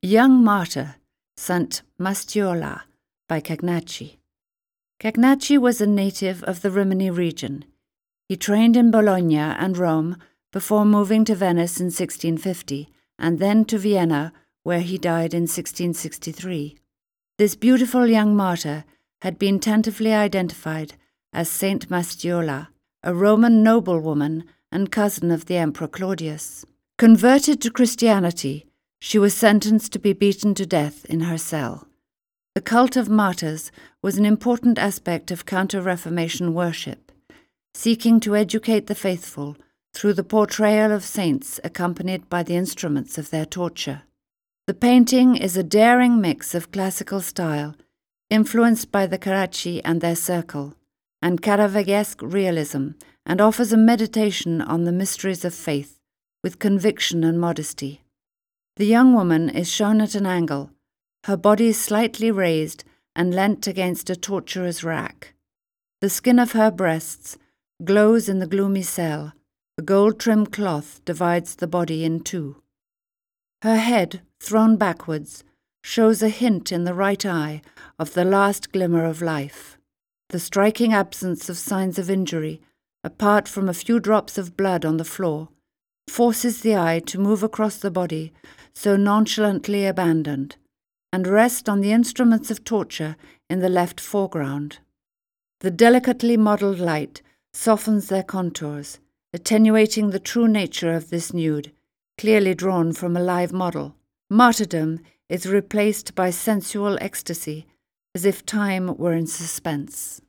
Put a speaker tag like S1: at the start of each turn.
S1: Young Martyr, Sant Mastiola by Cagnacci. Cagnacci was a native of the Rimini region. He trained in Bologna and Rome before moving to Venice in 1650 and then to Vienna, where he died in 1663. This beautiful young martyr had been tentatively identified as Saint Mastiola, a Roman noblewoman and cousin of the Emperor Claudius. Converted to Christianity, she was sentenced to be beaten to death in her cell. The cult of martyrs was an important aspect of Counter-Reformation worship, seeking to educate the faithful through the portrayal of saints accompanied by the instruments of their torture. The painting is a daring mix of classical style, influenced by the Carracci and their circle, and Caravagesque realism, and offers a meditation on the mysteries of faith with conviction and modesty. The young woman is shown at an angle, her body slightly raised and leant against a torturer's rack. The skin of her breasts glows in the gloomy cell. A gold-trimmed cloth divides the body in two. Her head, thrown backwards, shows a hint in the right eye of the last glimmer of life. The striking absence of signs of injury, apart from a few drops of blood on the floor, forces the eye to move across the body so nonchalantly abandoned, and rest on the instruments of torture in the left foreground. The delicately modelled light softens their contours, attenuating the true nature of this nude, clearly drawn from a live model. Martyrdom is replaced by sensual ecstasy, as if time were in suspense.